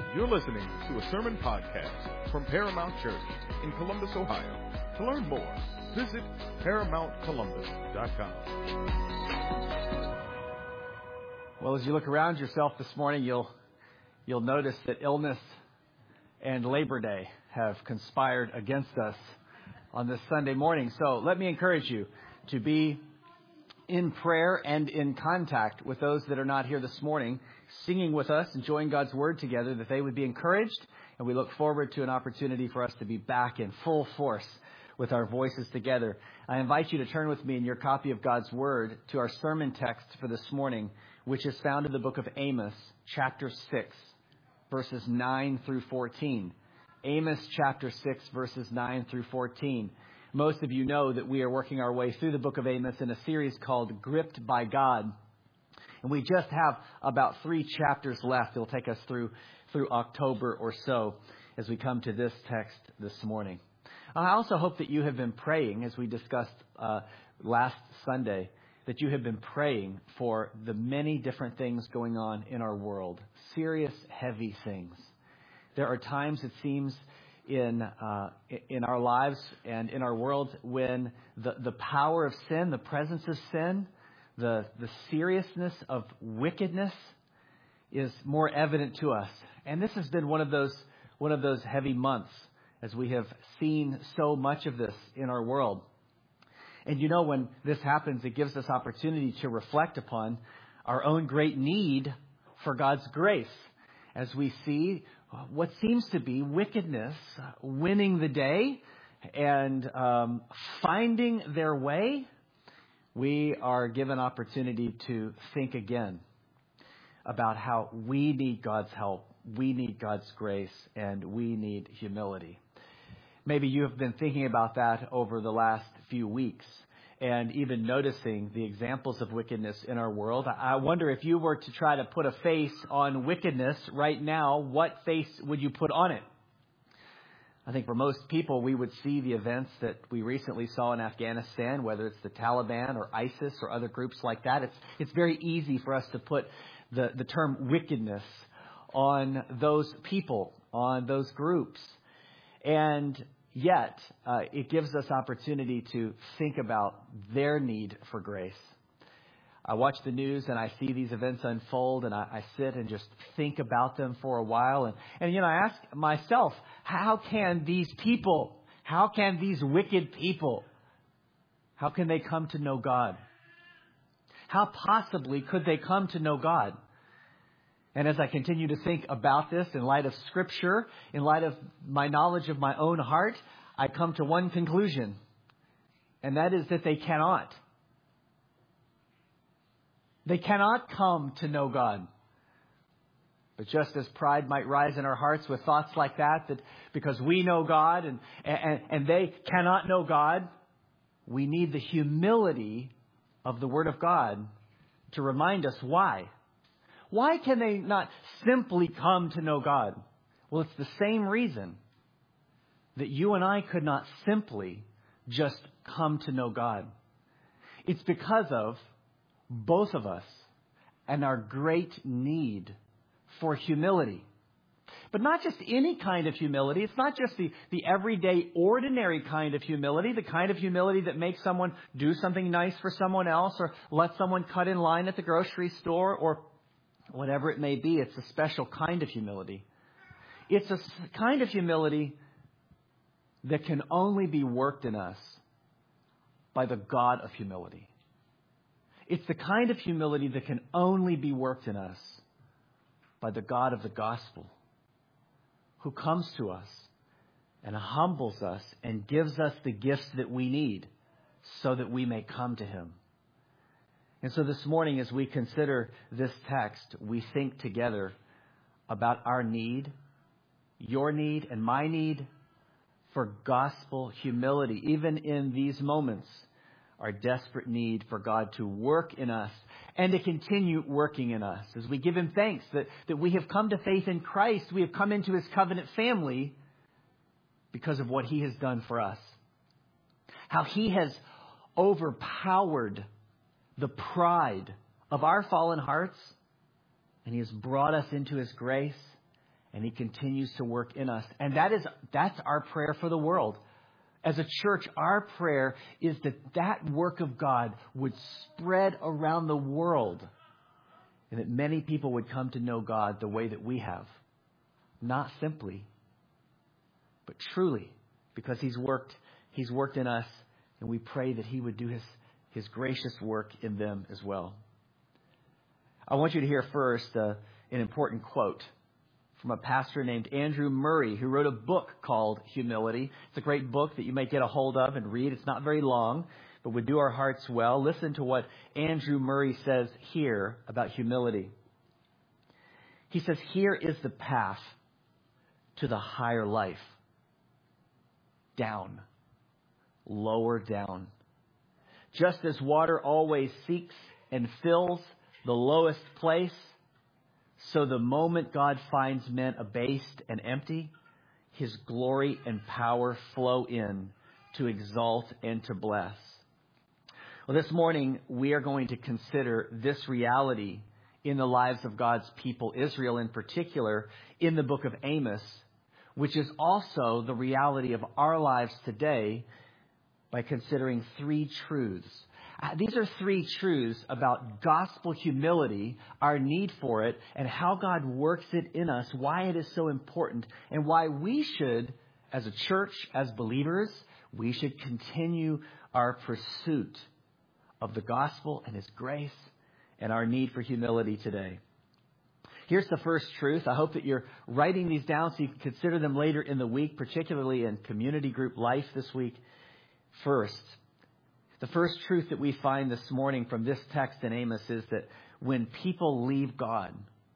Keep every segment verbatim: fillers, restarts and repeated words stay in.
You're listening to a sermon podcast from Paramount Church in Columbus, Ohio. To learn more, visit paramount columbus dot com. Well, as you look around yourself this morning, you'll you'll notice that illness and Labor Day have conspired against us on this Sunday morning. So let me encourage you to be in prayer and in contact with those that are not here this morning, singing with us, enjoying God's Word together, that they would be encouraged. And we look forward to an opportunity for us to be back in full force with our voices together. I invite you to turn with me in your copy of God's Word to our sermon text for this morning, which is found in the book of Amos, chapter six, verses nine through fourteen. Amos chapter six, verses nine through fourteen. Most of you know that we are working our way through the book of Amos in a series called Gripped by God. And we just have about three chapters left. It'll take us through through October or so as we come to this text this morning. I also hope that you have been praying, as we discussed uh, last Sunday, that you have been praying for the many different things going on in our world. Serious, heavy things. There are times, it seems, in uh, in our lives and in our world when the, the power of sin, the presence of sin, the, the seriousness of wickedness is more evident to us. And this has been one of those one of those heavy months as we have seen so much of this in our world. And you know, when this happens, it gives us opportunity to reflect upon our own great need for God's grace as we see what seems to be wickedness winning the day and um, finding their way. We are given opportunity to think again about how we need God's help, we need God's grace, and we need humility. Maybe you have been thinking about that over the last few weeks and even noticing the examples of wickedness in our world. I wonder, if you were to try to put a face on wickedness right now, what face would you put on it? I think for most people, we would see the events that we recently saw in Afghanistan, whether it's the Taliban or ISIS or other groups like that. It's it's very easy for us to put the, the term wickedness on those people, on those groups. And yet, uh, it gives us opportunity to think about their need for grace. I watch the news and I see these events unfold, and I, I sit and just think about them for a while. And, and, you know, I ask myself, how can these people, how can these wicked people, how can they come to know God? How possibly could they come to know God? And as I continue to think about this in light of Scripture, in light of my knowledge of my own heart, I come to one conclusion, and that is that they cannot. They cannot come to know God. But just as pride might rise in our hearts with thoughts like that, that because we know God and, and, and they cannot know God, we need the humility of the Word of God to remind us why. Why can they not simply come to know God? Well, it's the same reason that you and I could not simply just come to know God. It's because of both of us and our great need for humility. But not just any kind of humility. It's not just the, the everyday, ordinary kind of humility, the kind of humility that makes someone do something nice for someone else or let someone cut in line at the grocery store or whatever it may be. It's a special kind of humility. It's a kind of humility that can only be worked in us by the God of humility. It's the kind of humility that can only be worked in us by the God of the gospel, who comes to us and humbles us and gives us the gifts that we need so that we may come to Him. And so this morning, as we consider this text, we think together about our need, your need and my need for gospel humility, even in these moments, our desperate need for God to work in us and to continue working in us. As we give Him thanks that, that we have come to faith in Christ, we have come into His covenant family because of what He has done for us. How He has overpowered the pride of our fallen hearts, and He has brought us into His grace and he continues to work in us. And that is, that's our prayer for the world. As a church, our prayer is that that work of God would spread around the world and that many people would come to know God the way that we have. Not simply, but truly, because he's worked, he's worked in us, and we pray that he would do his, his gracious work in them as well. I want you to hear first uh, an important quote from a pastor named Andrew Murray, who wrote a book called Humility. It's a great book that you may get a hold of and read. It's not very long, but would do our hearts well. Listen to what Andrew Murray says here about humility. He says, here is the path to the higher life. Down. Lower down. Just as water always seeks and fills the lowest place, so the moment God finds men abased and empty, his glory and power flow in to exalt and to bless. Well, this morning we are going to consider this reality in the lives of God's people, Israel in particular, in the book of Amos, which is also the reality of our lives today by considering three truths. These are three truths about gospel humility, our need for it, and how God works it in us, why it is so important, and why we should, as a church, as believers, we should continue our pursuit of the gospel and his grace and our need for humility today. Here's the first truth. I hope that you're writing these down so you can consider them later in the week, particularly in community group life this week. First, the first truth that we find this morning from this text in Amos is that when people leave God,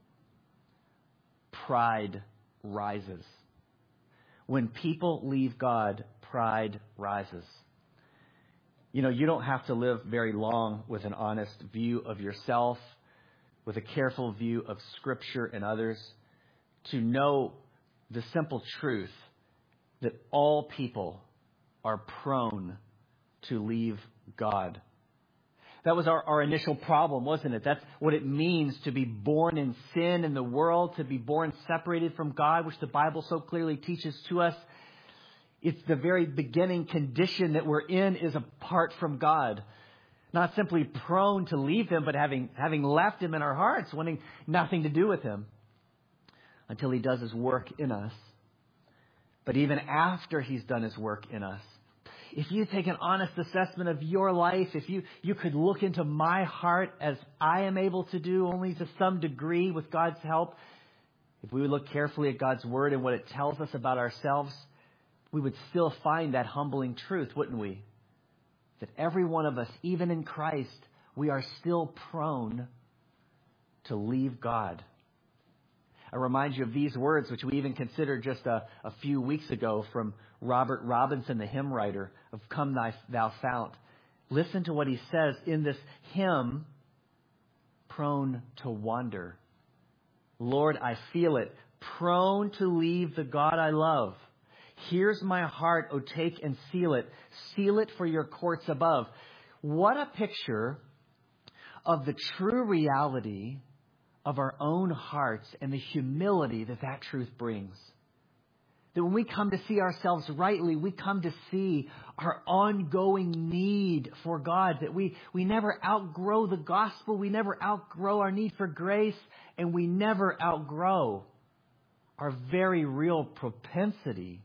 pride rises. When people leave God, pride rises. You know, you don't have to live very long with an honest view of yourself, with a careful view of Scripture and others, to know the simple truth that all people are prone to leave God. That was our, our initial problem, wasn't it? That's what it means to be born in sin in the world, to be born separated from God, which the Bible so clearly teaches to us. It's the very beginning condition that we're in is apart from God. Not simply prone to leave him, but having, having left him in our hearts, wanting nothing to do with him until he does his work in us. But even after he's done his work in us, if you take an honest assessment of your life, if you, you could look into my heart as I am able to do only to some degree with God's help, if we would look carefully at God's word and what it tells us about ourselves, we would still find that humbling truth, wouldn't we? That every one of us, even in Christ, we are still prone to leave God. I remind you of these words, which we even considered just a, a few weeks ago from Robert Robinson, the hymn writer of Come Thy, Thou Fount. Listen to what he says in this hymn, Prone to Wander. Lord, I feel it, prone to leave the God I love. Here's my heart, oh take and seal it. Seal it for your courts above. What a picture of the true reality of our own hearts and the humility that that truth brings. That when we come to see ourselves rightly, we come to see our ongoing need for God. That we, we never outgrow the gospel. We never outgrow our need for grace. And we never outgrow our very real propensity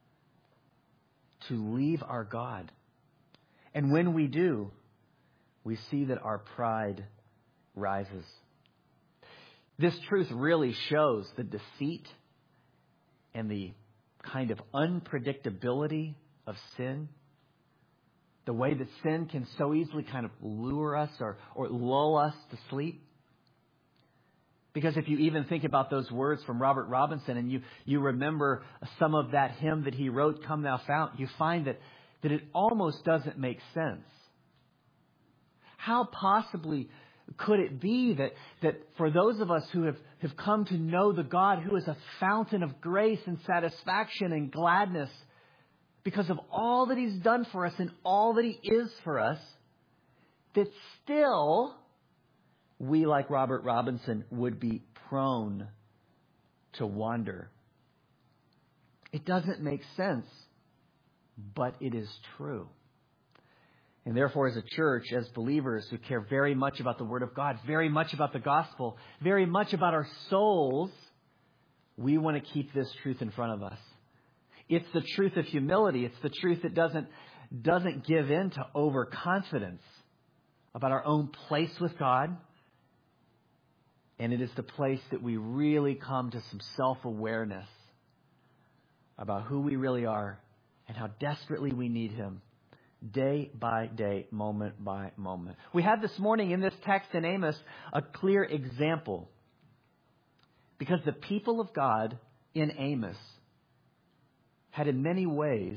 to leave our God. And when we do, we see that our pride rises. This truth really shows the deceit and the kind of unpredictability of sin. The way that sin can so easily kind of lure us or, or lull us to sleep. Because if you even think about those words from Robert Robinson and you, you remember some of that hymn that he wrote, Come Thou Fount, you find that, that it almost doesn't make sense. How possibly could it be that, that for those of us who have, have come to know the God who is a fountain of grace and satisfaction and gladness because of all that he's done for us and all that he is for us, that still we, like Robert Robinson, would be prone to wander. It doesn't make sense, but it is true. And therefore, as a church, as believers who care very much about the Word of God, very much about the gospel, very much about our souls, we want to keep this truth in front of us. It's the truth of humility. It's the truth that doesn't, doesn't give in to overconfidence about our own place with God. And it is the place that we really come to some self-awareness about who we really are and how desperately we need Him, day by day, moment by moment. We have this morning in this text in Amos a clear example, because the people of God in Amos had in many ways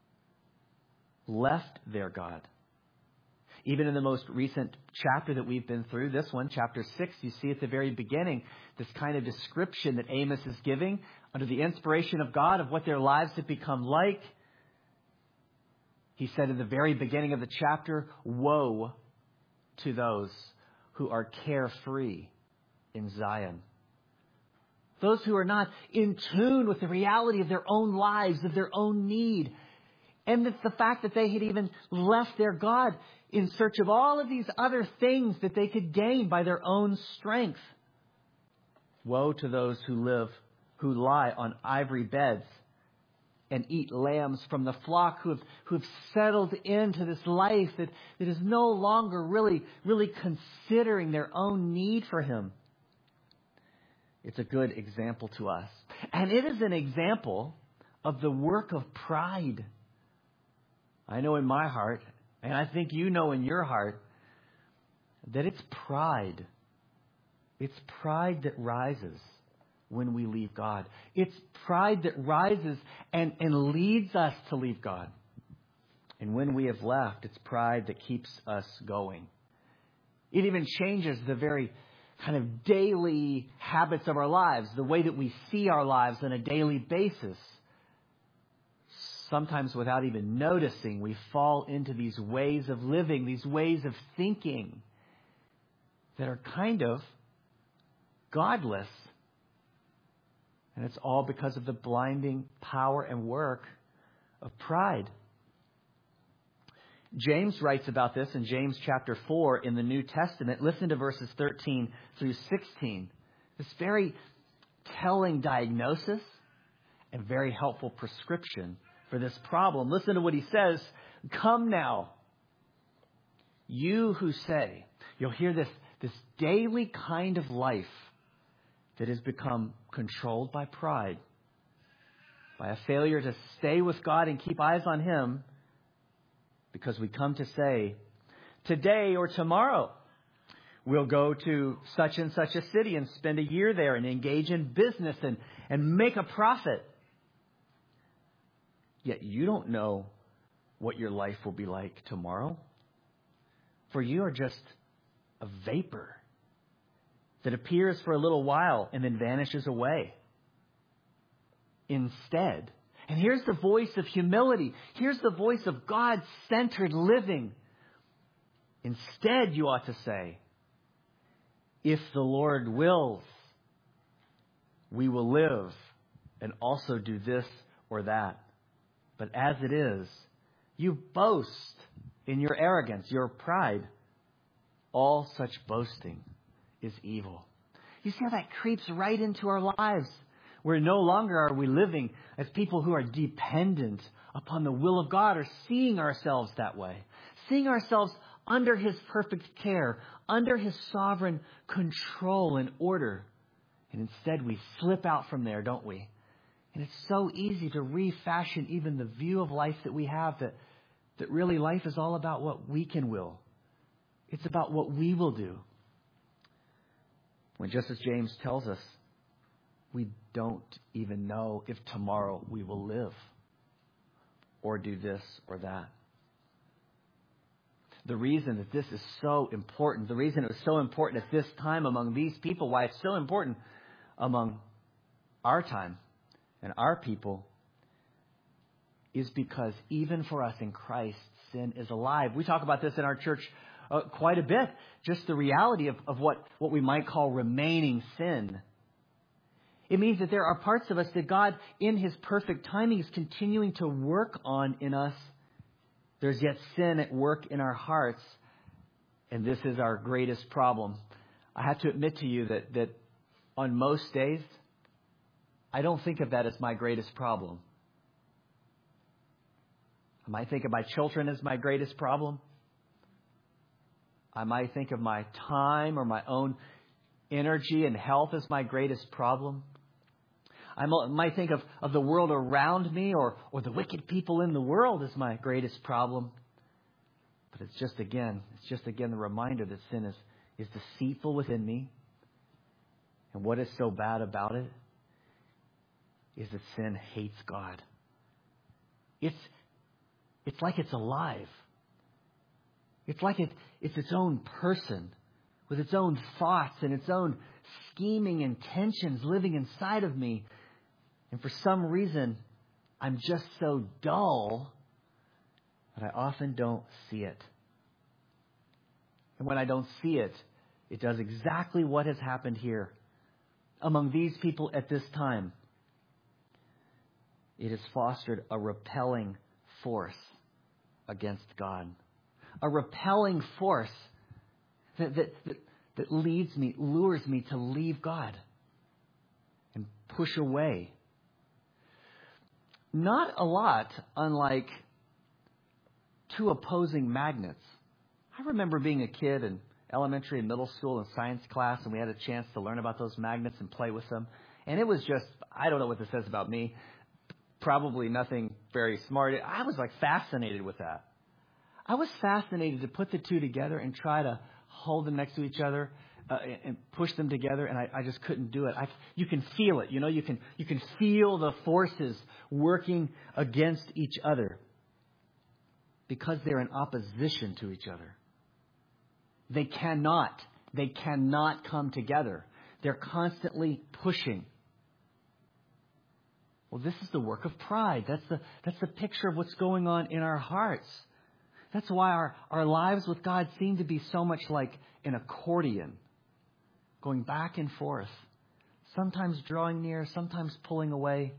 left their God. Even in the most recent chapter that we've been through, this one, chapter six, you see at the very beginning this kind of description that Amos is giving under the inspiration of God of what their lives have become like. He said in the very beginning of the chapter, woe to those who are carefree in Zion. Those who are not in tune with the reality of their own lives, of their own need. And the, the fact that they had even left their God in search of all of these other things that they could gain by their own strength. Woe to those who live, who lie on ivory beds and eat lambs from the flock, who have, who have settled into this life that, that is no longer really, really considering their own need for Him. It's a good example to us. And it is an example of the work of pride. I know in my heart, and I think you know in your heart, that it's pride. It's pride that rises when we leave God. It's pride that rises and, and leads us to leave God. And when we have left, it's pride that keeps us going. It even changes the very kind of daily habits of our lives, the way that we see our lives on a daily basis. Sometimes without even noticing, we fall into these ways of living, these ways of thinking that are kind of godless. And it's all because of the blinding power and work of pride. James writes about this in James chapter four in the New Testament. Listen to verses thirteen through sixteen. This very telling diagnosis and very helpful prescription for this problem. Listen to what he says. Come now, you who say, you'll hear this, this daily kind of life that has become controlled by pride, by a failure to stay with God and keep eyes on Him, because we come to say, today or tomorrow, we'll go to such and such a city and spend a year there and engage in business and, and make a profit. Yet you don't know what your life will be like tomorrow. For you are just a vapor that appears for a little while and then vanishes away. Instead, and here's the voice of humility. Here's the voice of God-centered living. Instead, you ought to say, if the Lord wills, we will live and also do this or that. But as it is, you boast in your arrogance, your pride. All such boasting is evil. You see how that creeps right into our lives, where no longer are we living as people who are dependent upon the will of God or seeing ourselves that way, seeing ourselves under His perfect care, under His sovereign control and order. And instead we slip out from there, don't we? And it's so easy to refashion even the view of life that we have, that, that really life is all about what we can will. It's about what we will do. When just as James tells us, we don't even know if tomorrow we will live or do this or that. The reason that this is so important, the reason it was so important at this time among these people, why it's so important among our time and our people, is because even for us in Christ, sin is alive. We talk about this in our church uh, quite a bit. Just the reality of, of what, what we might call remaining sin. It means that there are parts of us that God, in His perfect timing, is continuing to work on in us. There's yet sin at work in our hearts, and this is our greatest problem. I have to admit to you that, that on most days, I don't think of that as my greatest problem. I might think of my children as my greatest problem. I might think of my time or my own energy and health as my greatest problem. I might think of, of the world around me or, or the wicked people in the world as my greatest problem. But it's just again, it's just again the reminder that sin is, is deceitful within me. And what is so bad about it is that sin hates God. It's, it's like it's alive. It's like it, it's its own person with its own thoughts and its own scheming intentions living inside of me. And for some reason, I'm just so dull that I often don't see it. And when I don't see it, it does exactly what has happened here. Among these people at this time, it has fostered a repelling force against God. A repelling force that, that, that, that leads me, lures me to leave God and push away. Not a lot unlike two opposing magnets. I remember being a kid in elementary and middle school in science class, and we had a chance to learn about those magnets and play with them. And it was just, I don't know what this says about me, probably nothing very smart. I was like fascinated with that. I was fascinated to put the two together and try to hold them next to each other uh, and push them together, and I, I just couldn't do it. I, you can feel it, you know. You can you can feel the forces working against each other because they're in opposition to each other. They cannot, they cannot come together. They're constantly pushing. Well, this is the work of pride. That's the that's the picture of what's going on in our hearts. That's why our, our lives with God seem to be so much like an accordion, going back and forth, sometimes drawing near, sometimes pulling away.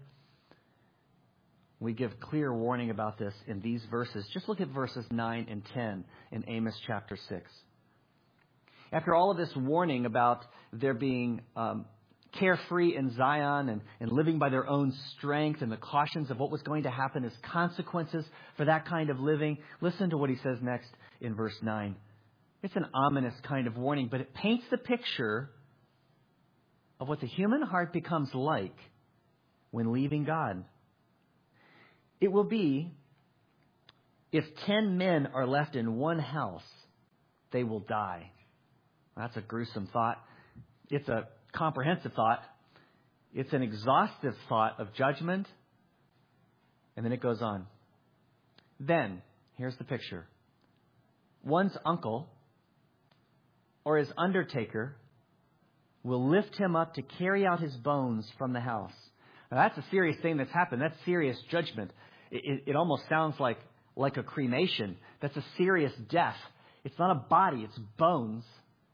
We give clear warning about this in these verses. Just look at verses nine and ten in Amos chapter six. After all of this warning about there being um, carefree in Zion and, and living by their own strength and the cautions of what was going to happen as consequences for that kind of living, listen to what he says next in verse nine. It's an ominous kind of warning, but it paints the picture of what the human heart becomes like when leaving God. It will be, if ten men are left in one house, they will die. That's a gruesome thought. It's a comprehensive thought. It's an exhaustive thought of judgment. And then it goes on. Then, here's the picture. One's uncle or his undertaker will lift him up to carry out his bones from the house. Now, that's a serious thing that's happened. That's serious judgment. It, it, it almost sounds like, like a cremation. That's a serious death. It's not a body, it's bones.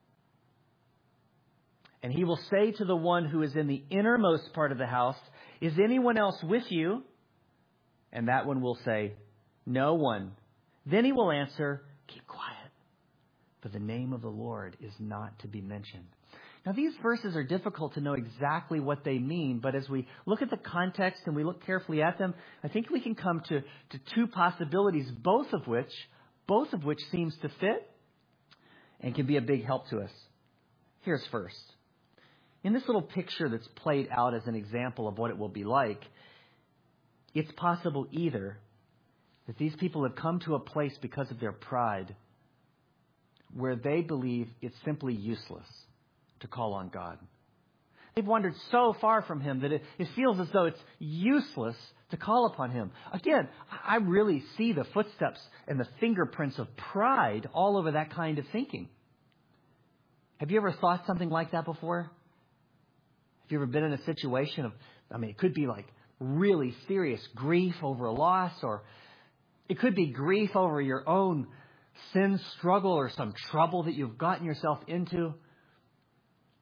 And he will say to the one who is in the innermost part of the house, "Is anyone else with you?" And that one will say, "No one." Then he will answer, "Keep quiet, for the name of the Lord is not to be mentioned." Now, these verses are difficult to know exactly what they mean, but as we look at the context and we look carefully at them, I think we can come to, to two possibilities, both of which, both of which seems to fit and can be a big help to us. Here's first. In this little picture that's played out as an example of what it will be like, it's possible either that these people have come to a place because of their pride where they believe it's simply useless to call on God. They've wandered so far from Him that it, it feels as though it's useless to call upon Him. Again, I really see the footsteps and the fingerprints of pride all over that kind of thinking. Have you ever thought something like that before? Have you ever been in a situation of, I mean, it could be like really serious grief over a loss, or it could be grief over your own sin struggle or some trouble that you've gotten yourself into.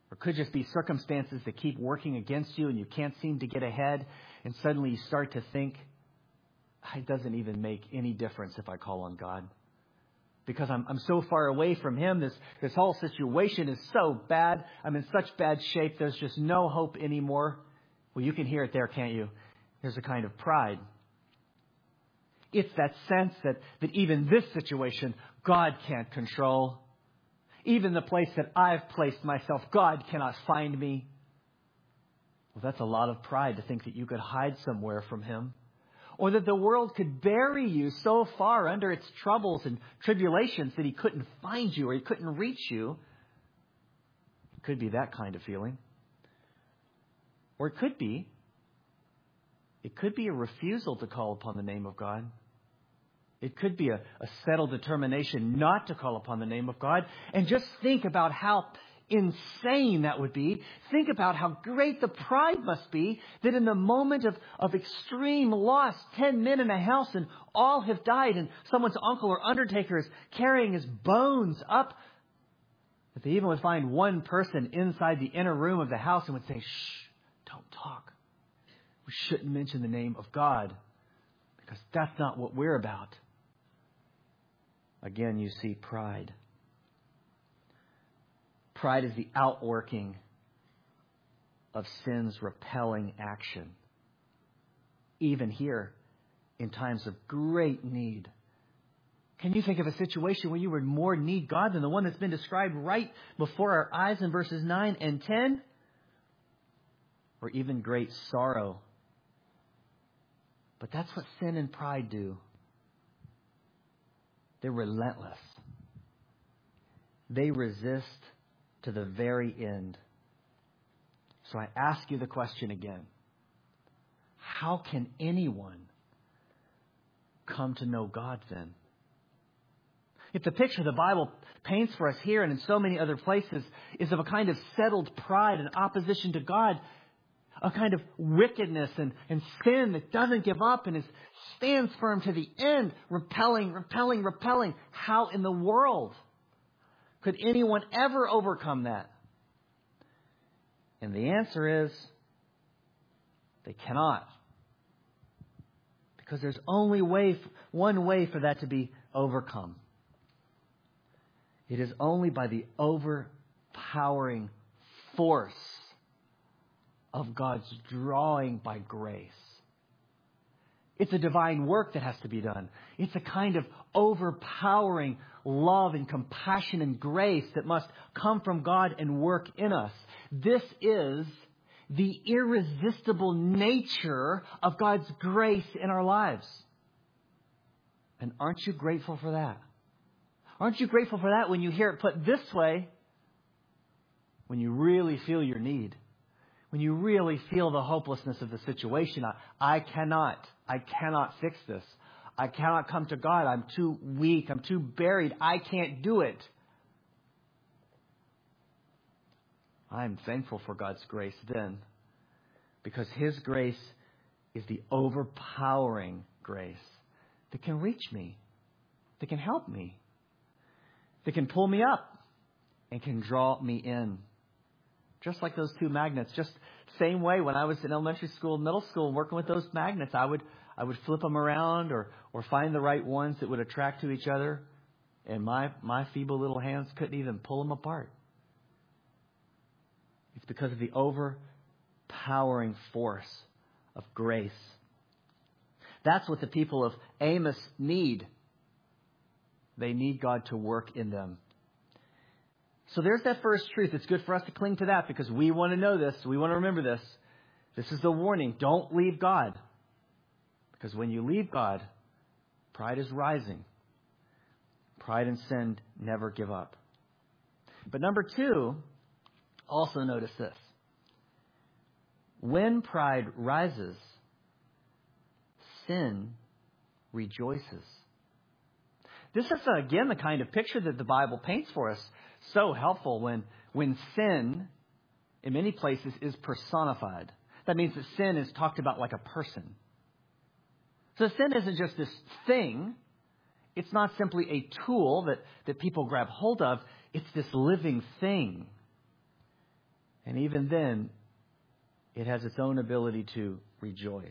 Or it could just be circumstances that keep working against you and you can't seem to get ahead. And suddenly you start to think, it doesn't even make any difference if I call on God. Because I'm, I'm so far away from Him. This, this whole situation is so bad. I'm in such bad shape. There's just no hope anymore. Well, you can hear it there, can't you? There's a kind of pride. It's that sense that, that even this situation, God can't control. Even the place that I've placed myself, God cannot find me. Well, that's a lot of pride to think that you could hide somewhere from Him. Or that the world could bury you so far under its troubles and tribulations that He couldn't find you or He couldn't reach you. It could be that kind of feeling. Or it could be, it could be a refusal to call upon the name of God. It could be a, a settled determination not to call upon the name of God. And just think about how insane that would be. Think about how great the pride must be that in the moment of, of extreme loss, ten men in a house and all have died and someone's uncle or undertaker is carrying his bones up, that they even would find one person inside the inner room of the house and would say, shh, don't talk. We shouldn't mention the name of God because that's not what we're about. Again, you see pride. Pride is the outworking of sin's repelling action. Even here, in times of great need. Can you think of a situation where you would more need God than the one that's been described right before our eyes in verses nine and ten? Or even great sorrow. But that's what sin and pride do. They're relentless. They resist to the very end. So I ask you the question again. How can anyone come to know God then? If the picture the Bible paints for us here and in so many other places is of a kind of settled pride and opposition to God, a kind of wickedness and, and sin that doesn't give up and is stands firm to the end, repelling, repelling, repelling, how in the world could anyone ever overcome that? And the answer is, they cannot. Because there's only way, one way for that to be overcome. It is only by the overpowering force of God's drawing by grace. It's a divine work that has to be done. It's a kind of overpowering love and compassion and grace that must come from God and work in us. This is the irresistible nature of God's grace in our lives. And aren't you grateful for that? Aren't you grateful for that when you hear it put this way? When you really feel your need. When you really feel the hopelessness of the situation. I, I cannot, I cannot fix this. I cannot come to God. I'm too weak. I'm too buried. I can't do it. I'm thankful for God's grace then. Because His grace is the overpowering grace that can reach me. That can help me. That can pull me up. And can draw me in. Just like those two magnets. Just same way when I was in elementary school, middle school, working with those magnets, I would I would flip them around or, or find the right ones that would attract to each other. And my, my feeble little hands couldn't even pull them apart. It's because of the overpowering force of grace. That's what the people of Amos need. They need God to work in them. So there's that first truth. It's good for us to cling to that because we want to know this. We want to remember this. This is the warning. Don't leave God. Because when you leave God, pride is rising. Pride and sin never give up. But number two, also notice this. When pride rises, sin rejoices. This is, again, the kind of picture that the Bible paints for us. So helpful when, when sin, in many places, is personified. That means that sin is talked about like a person. So sin isn't just this thing. It's not simply a tool that, that people grab hold of. It's this living thing. And even then, it has its own ability to rejoice.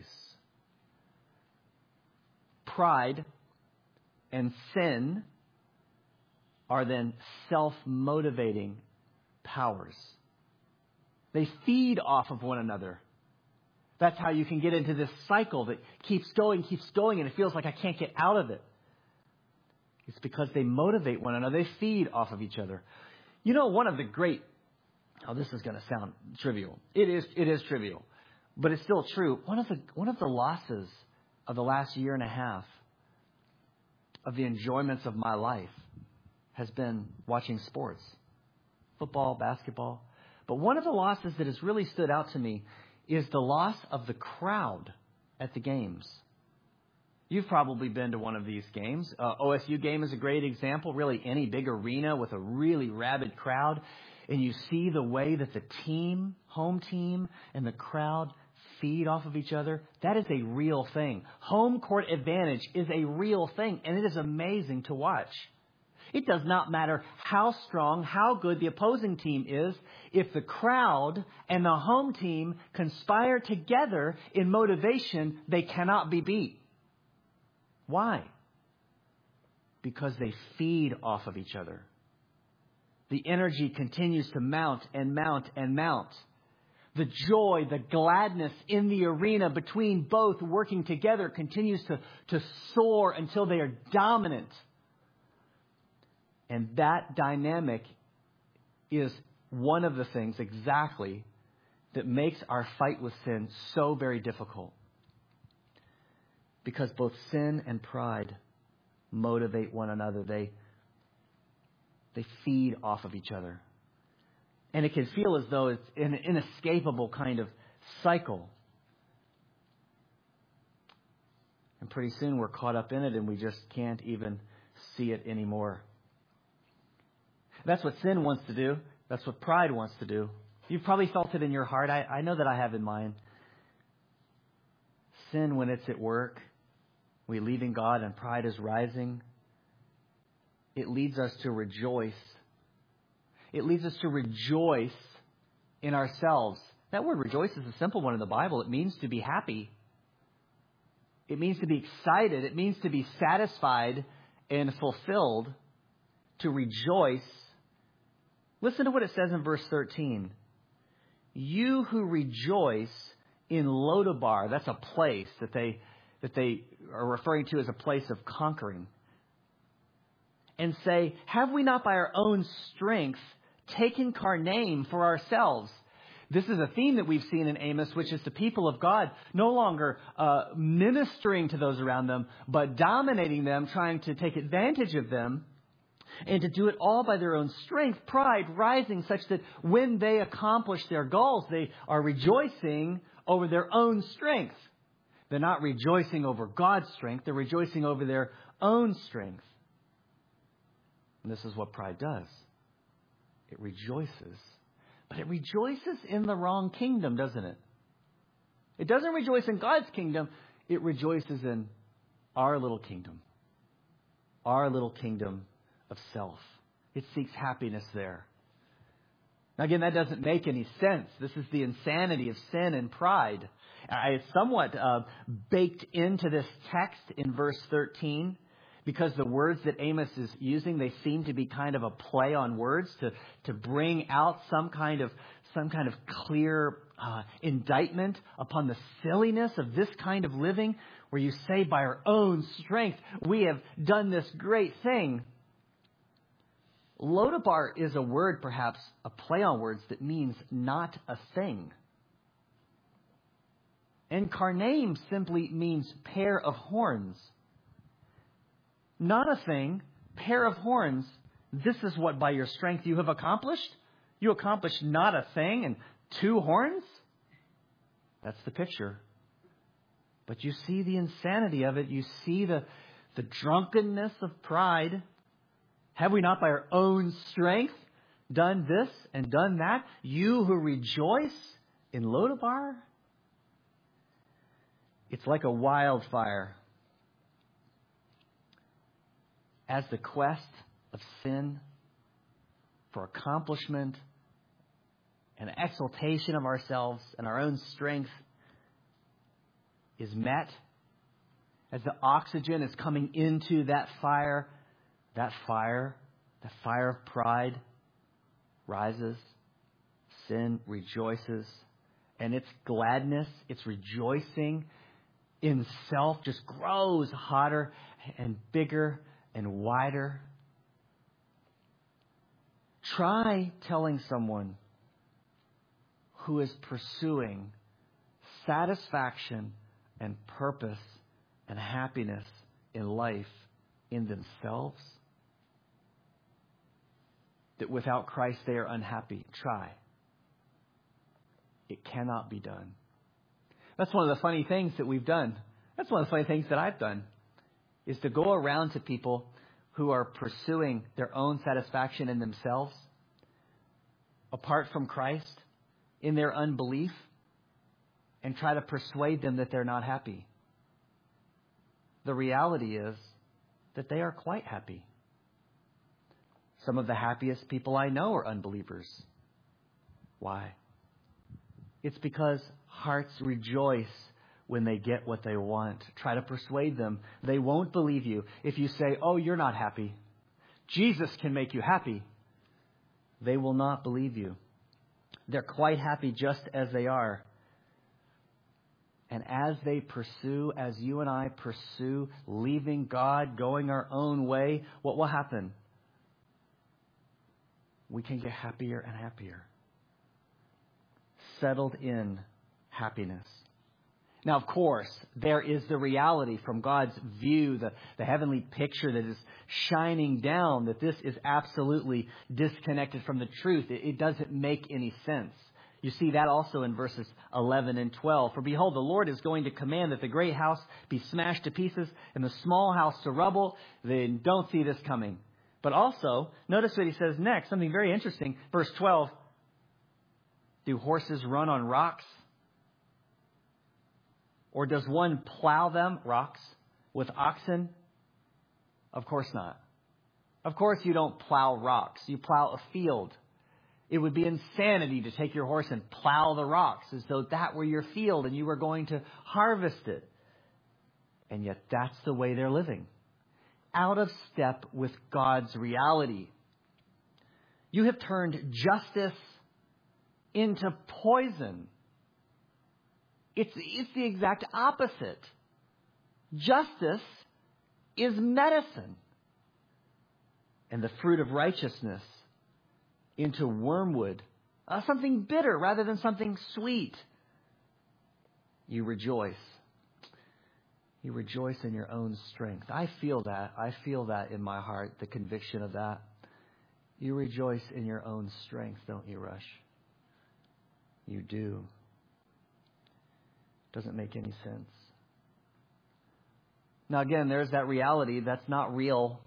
Pride and sin are then self-motivating powers. They feed off of one another. That's how you can get into this cycle that keeps going, keeps going, and it feels like I can't get out of it. It's because they motivate one another. They feed off of each other. You know, one of the great, oh, this is going to sound trivial. It is, it is trivial, but it's still true. One of the, one of the losses of the last year and a half of the enjoyments of my life has been watching sports, football, basketball. But one of the losses that has really stood out to me is the loss of the crowd at the games. You've probably been to one of these games. Uh, O S U game is a great example. Really, any big arena with a really rabid crowd. And you see the way that the team, home team, and the crowd feed off of each other. That is a real thing. Home court advantage is a real thing, and it is amazing to watch. It does not matter how strong, how good the opposing team is. If the crowd and the home team conspire together in motivation, they cannot be beat. Why? Because they feed off of each other. The energy continues to mount and mount and mount. The joy, the gladness in the arena between both working together continues to, to soar until they are dominant. And that dynamic is one of the things exactly that makes our fight with sin so very difficult. Because both sin and pride motivate one another. They, they feed off of each other. And it can feel as though it's an inescapable kind of cycle. And pretty soon we're caught up in it and we just can't even see it anymore. That's what sin wants to do. That's what pride wants to do. You've probably felt it in your heart. I, I know that I have in mine. Sin, when it's at work, we leaving God and pride is rising. It leads us to rejoice. It leads us to rejoice in ourselves. That word rejoice is a simple one in the Bible. It means to be happy. It means to be excited. It means to be satisfied and fulfilled. To rejoice. Listen to what it says in verse thirteen. You who rejoice in Lodabar, that's a place that they that they are referring to as a place of conquering, and say, have we not by our own strength taken Karnaim for ourselves? This is a theme that we've seen in Amos, which is the people of God no longer uh, ministering to those around them, but dominating them, trying to take advantage of them. And to do it all by their own strength, pride rising such that when they accomplish their goals, they are rejoicing over their own strength. They're not rejoicing over God's strength. They're rejoicing over their own strength. And this is what pride does. It rejoices. But it rejoices in the wrong kingdom, doesn't it? It doesn't rejoice in God's kingdom. It rejoices in our little kingdom. Our little kingdom of self. It seeks happiness there. Now again, that doesn't make any sense. This is the insanity of sin and pride. It's somewhat uh, baked into this text in verse thirteen, because the words that Amos is using, they seem to be kind of a play on words to, to bring out some kind of some kind of clear uh, indictment upon the silliness of this kind of living, where you say by our own strength we have done this great thing. Lodabar is a word, perhaps a play on words, that means not a thing. And Karnaim simply means pair of horns. Not a thing, pair of horns. This is what by your strength you have accomplished? You accomplished not a thing and two horns? That's the picture. But you see the insanity of it. You see the, the drunkenness of pride. Have we not by our own strength done this and done that? You who rejoice in Lodabar? It's like a wildfire. As the quest of sin for accomplishment and exaltation of ourselves and our own strength is met, as the oxygen is coming into that fire, that fire, the fire of pride rises, sin rejoices, and its gladness, its rejoicing in self just grows hotter and bigger and wider. Try telling someone who is pursuing satisfaction and purpose and happiness in life in themselves that without Christ they are unhappy. Try. It cannot be done. That's one of the funny things that we've done. That's one of the funny things that I've done, is to go around to people who are pursuing their own satisfaction in themselves, apart from Christ, in their unbelief, and try to persuade them that they're not happy. The reality is that they are quite happy. Some of the happiest people I know are unbelievers. Why? It's because hearts rejoice when they get what they want. Try to persuade them. They won't believe you if you say, oh, you're not happy. Jesus can make you happy. They will not believe you. They're quite happy just as they are. And as they pursue, as you and I pursue leaving God, going our own way, what will happen? We can get happier and happier. Settled in happiness. Now, of course, there is the reality from God's view, the, the heavenly picture that is shining down, that this is absolutely disconnected from the truth. It, it doesn't make any sense. You see that also in verses eleven and twelve. For behold, the Lord is going to command that the great house be smashed to pieces and the small house to rubble. They don't see this coming. But also, notice what he says next, something very interesting. Verse twelve, do horses run on rocks? Or does one plow them, rocks, with oxen? Of course not. Of course you don't plow rocks. You plow a field. It would be insanity to take your horse and plow the rocks as though that were your field and you were going to harvest it. And yet that's the way they're living. Out of step with God's reality. You have turned justice into poison. It's, it's the exact opposite. Justice is medicine. And the fruit of righteousness into wormwood, uh, something bitter rather than something sweet. You rejoice. You rejoice in your own strength. I feel that. I feel that in my heart, the conviction of that. You rejoice in your own strength, don't you, Rush? You do. Doesn't make any sense. Now again, there's that reality that's not real.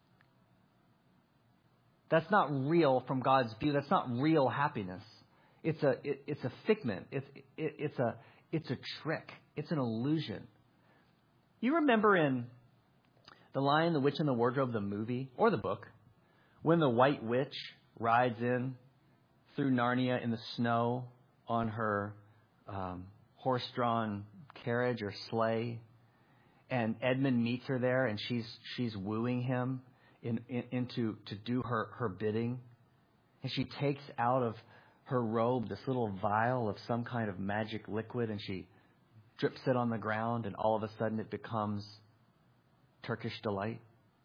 That's not real from God's view. That's not real happiness. It's a it, it's a figment. It's it, it's a it's a trick. It's an illusion. You remember in The Lion, the Witch, and the Wardrobe, the movie or the book, when the White Witch rides in through Narnia in the snow on her um, horse-drawn carriage or sleigh, and Edmund meets her there, and she's she's wooing him in, in, into to do her, her bidding, and she takes out of her robe this little vial of some kind of magic liquid, and she drips it on the ground, and all of a sudden it becomes Turkish delight.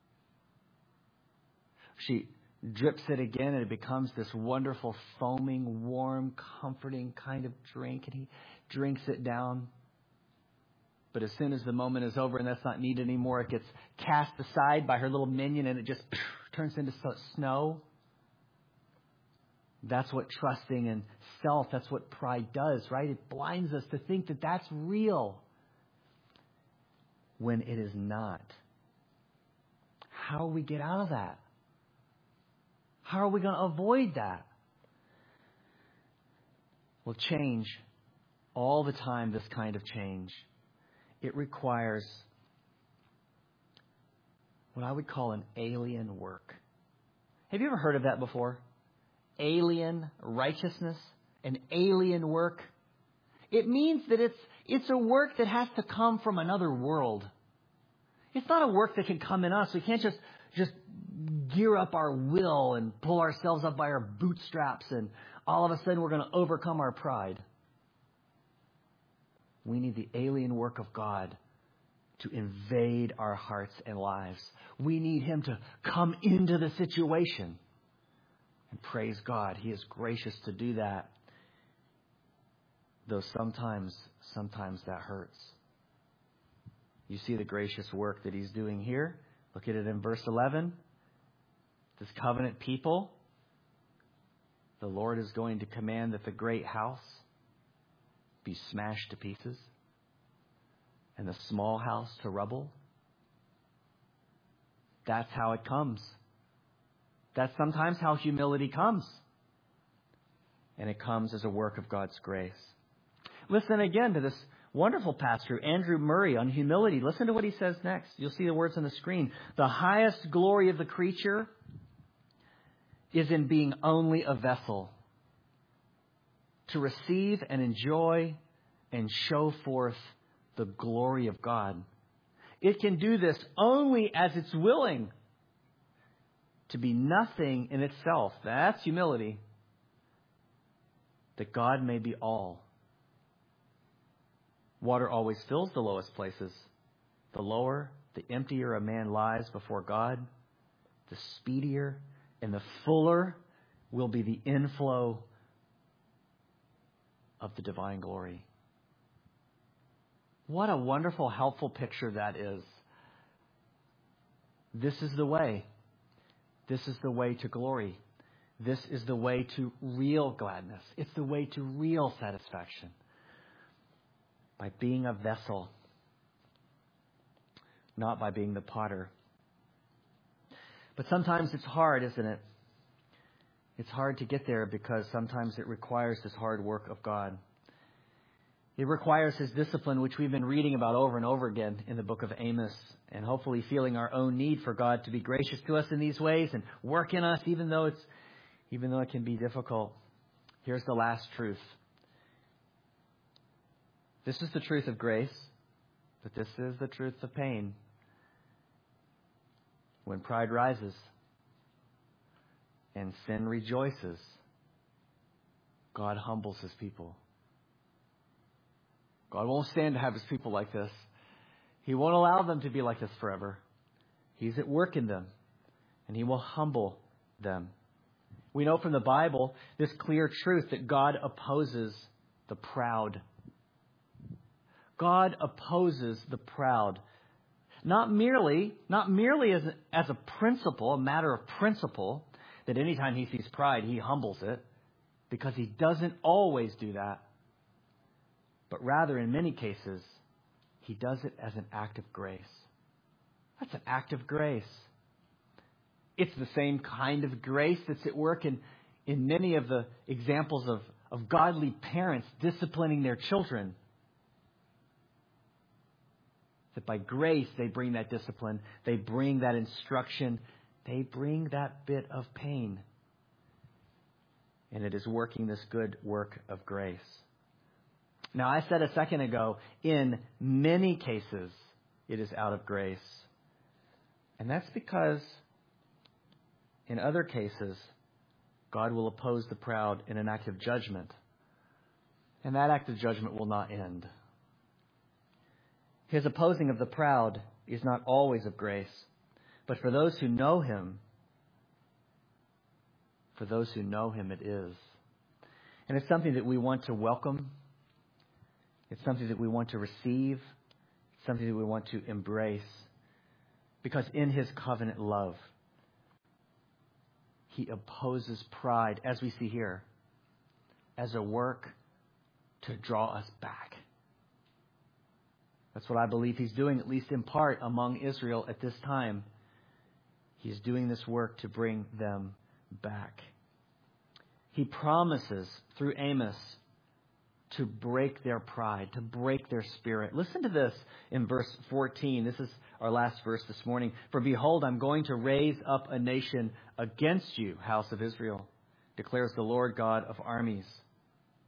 She drips it again, and it becomes this wonderful, foaming, warm, comforting kind of drink, and he drinks it down. But as soon as the moment is over and that's not needed anymore, it gets cast aside by her little minion, and it just turns into snow. That's what trusting in self, that's what pride does, right? It blinds us to think that that's real when it is not. How do we get out of that? How are we going to avoid that? Well, change, all the time, this kind of change, it requires what I would call an alien work. Have you ever heard of that before? Alien righteousness? an alien work. It means that it's it's a work that has to come from another world. It's not a work that can come in us. We can't just just gear up our will and pull ourselves up by our bootstraps and all of a sudden we're going to overcome our pride. We need the alien work of God to invade our hearts and lives. We need Him to come into the situation. And praise God, He is gracious to do that. Though sometimes, sometimes that hurts. You see the gracious work that He's doing here. Look at it in verse eleven. This covenant people, the Lord is going to command that the great house be smashed to pieces and the small house to rubble. That's how it comes. That's sometimes how humility comes. And it comes as a work of God's grace. Listen again to this wonderful pastor, Andrew Murray, on humility. Listen to what he says next. You'll see the words on the screen. The highest glory of the creature is in being only a vessel to receive and enjoy and show forth the glory of God. It can do this only as it's willing to be nothing in itself. That's humility. That God may be all. Water always fills the lowest places. The lower, the emptier a man lies before God, the speedier and the fuller will be the inflow of the divine glory. What a wonderful, helpful picture that is. This is the way. This is the way to glory. This is the way to real gladness. It's the way to real satisfaction. By being a vessel, not by being the potter. But sometimes it's hard, isn't it? It's hard to get there because sometimes it requires this hard work of God. It requires His discipline, which we've been reading about over and over again in the book of Amos, and hopefully feeling our own need for God to be gracious to us in these ways and work in us, even though it's, even though it can be difficult. Here's the last truth. This is the truth of grace, but this is the truth of pain. When pride rises and sin rejoices, God humbles His people. God won't stand to have His people like this. He won't allow them to be like this forever. He's at work in them, and He will humble them. We know from the Bible this clear truth that God opposes the proud. God opposes the proud. Not merely, not merely as a, as a principle, a matter of principle, that anytime He sees pride, He humbles it, because He doesn't always do that. But rather, in many cases, He does it as an act of grace. That's an act of grace. It's the same kind of grace that's at work in, in many of the examples of, of godly parents disciplining their children. That by grace they bring that discipline, they bring that instruction, they bring that bit of pain. And it is working this good work of grace. Now, I said a second ago, in many cases, it is out of grace. And that's because in other cases, God will oppose the proud in an act of judgment. And that act of judgment will not end. His opposing of the proud is not always of grace, but for those who know Him, for those who know Him, it is. And it's something that we want to welcome. It's something that we want to receive. It's something that we want to embrace. Because in His covenant love, He opposes pride, as we see here, as a work to draw us back. That's what I believe He's doing, at least in part, among Israel at this time. He's doing this work to bring them back. He promises through Amos to break their pride, to break their spirit. Listen to this in verse fourteen. This is our last verse this morning. For behold, I'm going to raise up a nation against you, house of Israel, declares the Lord God of armies.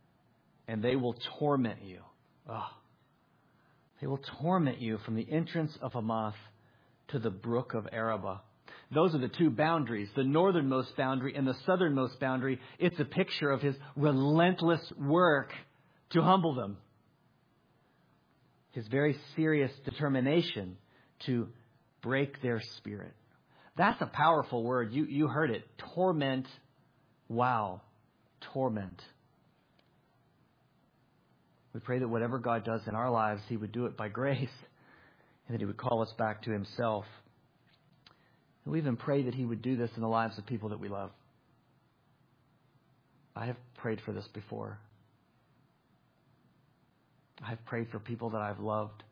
and they will torment you. Oh. They will torment you from the entrance of Hamath to the brook of Arabah. Those are the two boundaries, the northernmost boundary and the southernmost boundary. It's a picture of His relentless work to humble them. His very serious determination to break their spirit. That's a powerful word. You, you heard it. Torment. Wow. Torment. We pray that whatever God does in our lives, He would do it by grace, and that He would call us back to Himself. And we even pray that He would do this in the lives of people that we love. I have prayed for this before. I have prayed for people that I've loved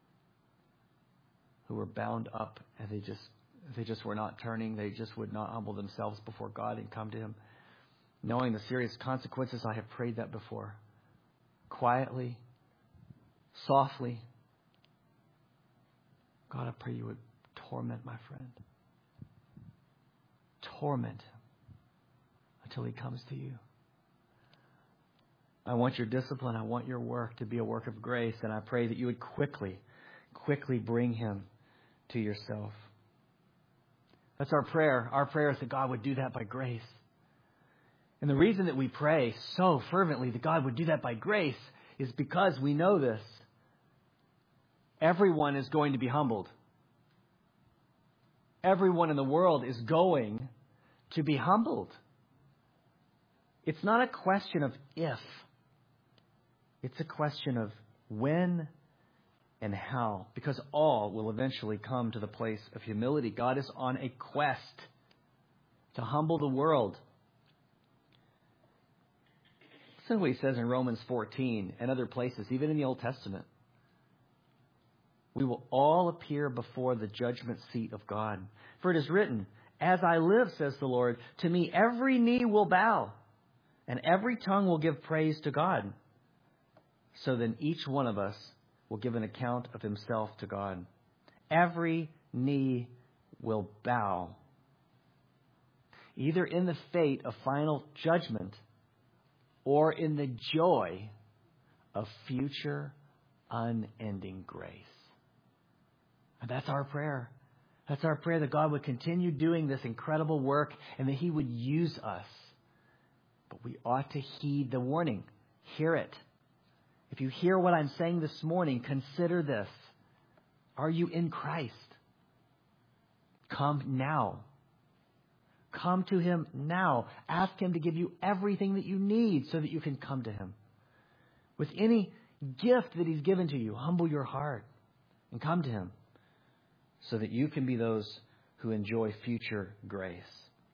who were bound up, and they just they just were not turning. They just would not humble themselves before God and come to Him. Knowing the serious consequences, I have prayed that before. Quietly, softly. God, I pray You would torment my friend. Torment him until he comes to You. I want Your discipline. I want Your work to be a work of grace. And I pray that You would quickly, quickly bring him to Yourself. That's our prayer. Our prayer is that God would do that by grace. And the reason that we pray so fervently that God would do that by grace is because we know this. Everyone is going to be humbled. Everyone in the world is going to be humbled. It's not a question of if. It's a question of when and how. Because all will eventually come to the place of humility. God is on a quest to humble the world. Listen to what He says in Romans fourteen and other places, even in the Old Testament. We will all appear before the judgment seat of God. For it is written, as I live, says the Lord, to Me every knee will bow, and every tongue will give praise to God. So then each one of us will give an account of himself to God. Every knee will bow, either in the fate of final judgment or in the joy of future unending grace. And that's our prayer. That's our prayer, that God would continue doing this incredible work and that He would use us. But we ought to heed the warning. Hear it. If you hear what I'm saying this morning, consider this. Are you in Christ? Come now. Come to Him now. Ask Him to give you everything that you need so that you can come to Him. With any gift that He's given to you, humble your heart and come to Him, so that you can be those who enjoy future grace.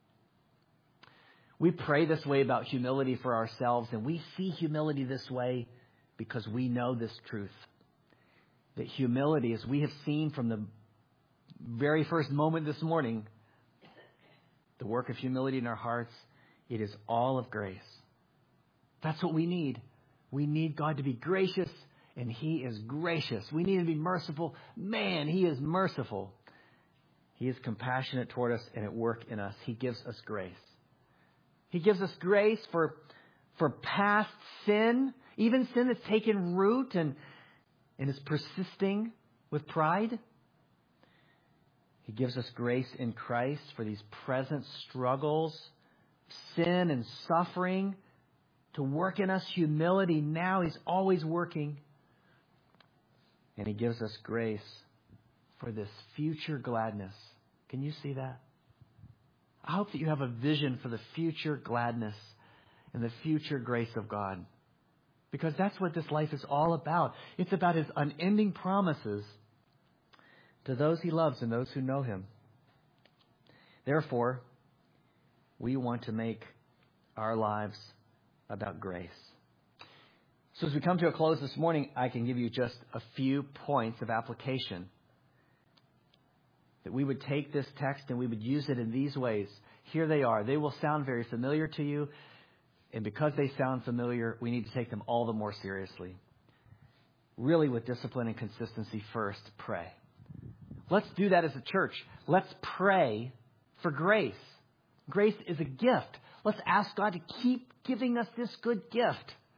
We pray this way about humility for ourselves, and we see humility this way because we know this truth. That humility, as we have seen from the very first moment this morning, the work of humility in our hearts, it is all of grace. That's what we need. We need God to be gracious, and He is gracious. We need to be merciful. Man, He is merciful. He is compassionate toward us and at work in us. He gives us grace. He gives us grace for, for past sin, even sin that's taken root and, and is persisting with pride. He gives us grace in Christ for these present struggles, sin and suffering, to work in us humility now. He's always working. And He gives us grace for this future gladness. Can you see that? I hope that you have a vision for the future gladness and the future grace of God. Because that's what this life is all about. It's about His unending promises to those He loves and those who know Him. Therefore, we want to make our lives about grace. So as we come to a close this morning, I can give you just a few points of application. That we would take this text and we would use it in these ways. Here they are. They will sound very familiar to you. And because they sound familiar, we need to take them all the more seriously. Really, with discipline and consistency first, pray. Let's do that as a church. Let's pray for grace. Grace is a gift. Let's ask God to keep giving us this good gift.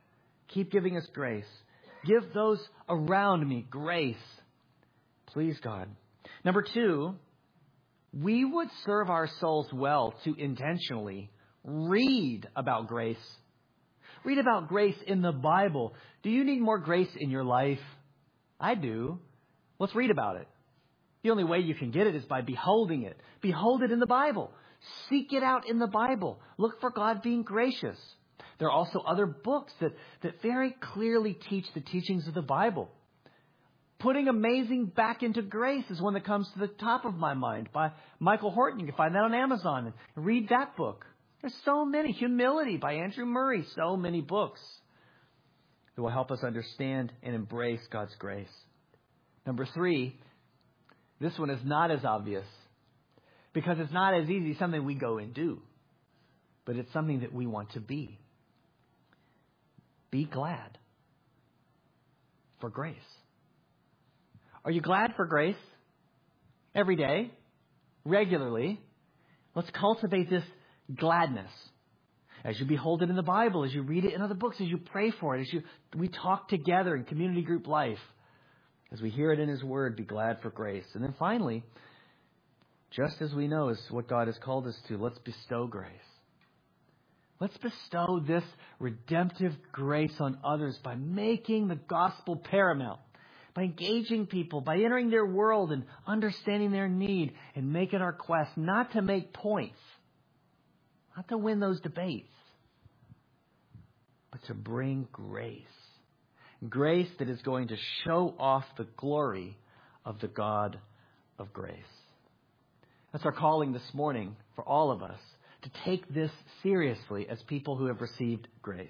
Keep giving us grace. Give those around me grace. Please, God. Number two, we would serve our souls well to intentionally read about grace. Read about grace in the Bible. Do you need more grace in your life? I do. Let's read about it. The only way you can get it is by beholding it. Behold it in the Bible. Seek it out in the Bible. Look for God being gracious. There are also other books that, that very clearly teach the teachings of the Bible. Putting Amazing Back into Grace is one that comes to the top of my mind by Michael Horton. You can find that on Amazon and read that book. There's so many. Humility by Andrew Murray. So many books that will help us understand and embrace God's grace. Number three, this one is not as obvious because it's not as easy something we go and do, but it's something that we want to be. Be glad for grace. Are you glad for grace? Every day? Regularly? Let's cultivate this gladness. As you behold it in the Bible, as you read it in other books, as you pray for it, as you we talk together in community group life, as we hear it in His Word, be glad for grace. And then finally, just as we know is what God has called us to, let's bestow grace. Let's bestow this redemptive grace on others by making the gospel paramount, by engaging people, by entering their world and understanding their need, and make it our quest not to make points, not to win those debates, but to bring grace. Grace that is going to show off the glory of the God of grace. That's our calling this morning for all of us, to take this seriously as people who have received grace.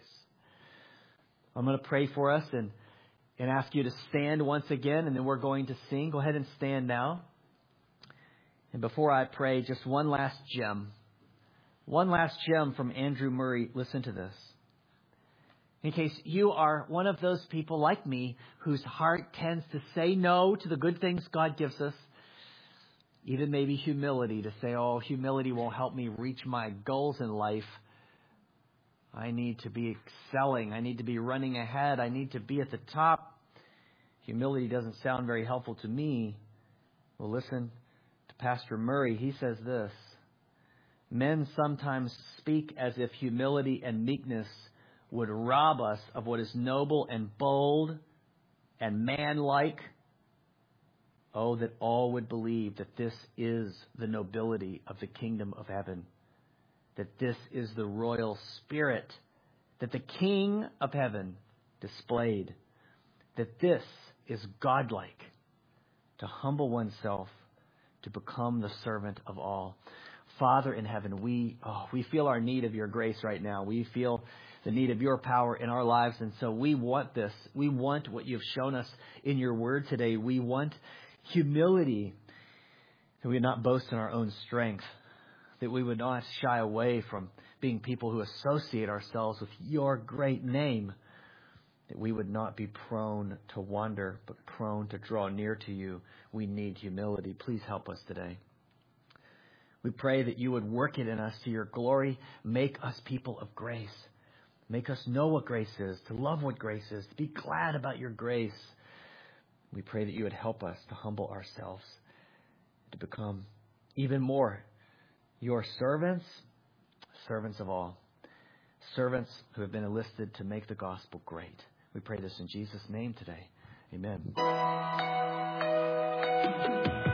I'm going to pray for us and, and ask you to stand once again, and then we're going to sing. Go ahead and stand now. And before I pray, just one last gem. One last gem from Andrew Murray. Listen to this. In case you are one of those people like me whose heart tends to say no to the good things God gives us, even maybe humility, to say, oh, humility won't help me reach my goals in life. I need to be excelling. I need to be running ahead. I need to be at the top. Humility doesn't sound very helpful to me. Well, listen to Pastor Murray. He says this: men sometimes speak as if humility and meekness would rob us of what is noble and bold and manlike. Oh, that all would believe that this is the nobility of the kingdom of heaven, that this is the royal spirit that the King of heaven displayed, that this is godlike, to humble oneself, to become the servant of all. Father in heaven, we oh, we feel our need of your grace right now. We feel the need of your power in our lives, and so we want this. We want what you've shown us in your word today. We want humility, that we would not boast in our own strength, that we would not shy away from being people who associate ourselves with your great name, that we would not be prone to wander, but prone to draw near to you. We need humility. Please help us today. We pray that you would work it in us to your glory. Make us people of grace. Make us know what grace is, to love what grace is, to be glad about your grace. We pray that you would help us to humble ourselves, to become even more your servants, servants of all, servants who have been enlisted to make the gospel great. We pray this in Jesus' name today. Amen.